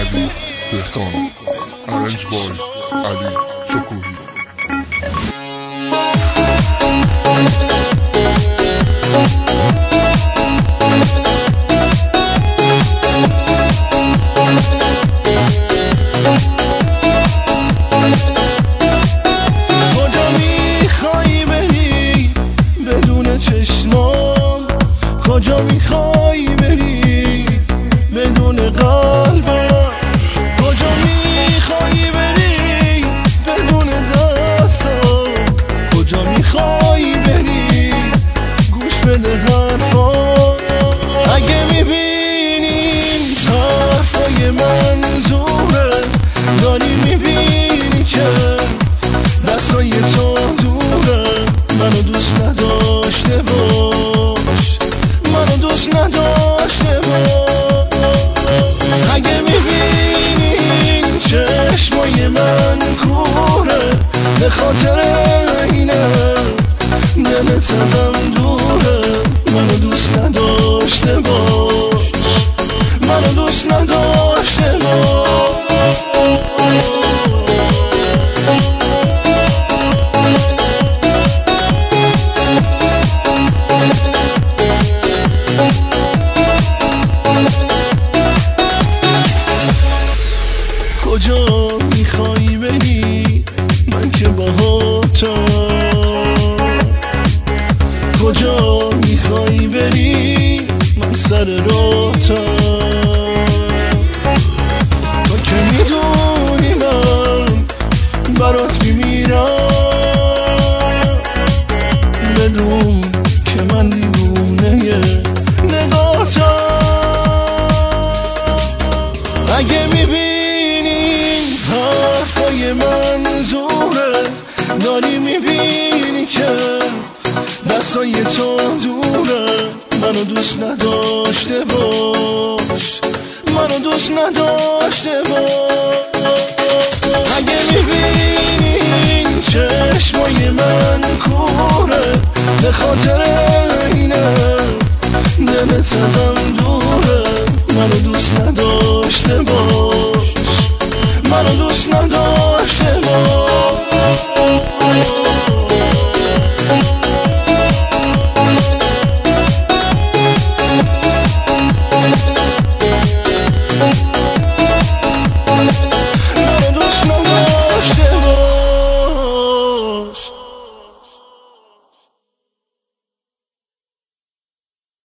علی دهقان. ارنج بای علی شکوهی. کجا میخوای بری بدون چشمان؟ کجا میخوای بری بدون قلبم؟ کجا میخوای بری بدون دستم؟ کجا میخوای بری گوش بده حرفام. اگه میبینی حرفای من زوره، داری میبینی که دستای تو دوره، منو دوست نداشته باش، منو دوست نداشته باش. اگه میبینی چشمای من کوره، به خاطر اینه دلت ازم دوره، منو دوست نداشته باش، منو دوست نداشته باش. کجا میخوای بری من که باهاتم؟ کجا میخوای بری من سر راهتم؟ تو که میدونی من برات میمیرم، بدون که من دیوونه نگاهتم. اگه میبینی حرفای من زوره، داری میبینی که دستای تو دوره، منو دوست نداشته باش، منو دوست نداشته باش. اگه میبینی چشمای من کوره، به خاطر اینه دلت ازم دوره، منو دوست نداشته باش، منو دوست نداشته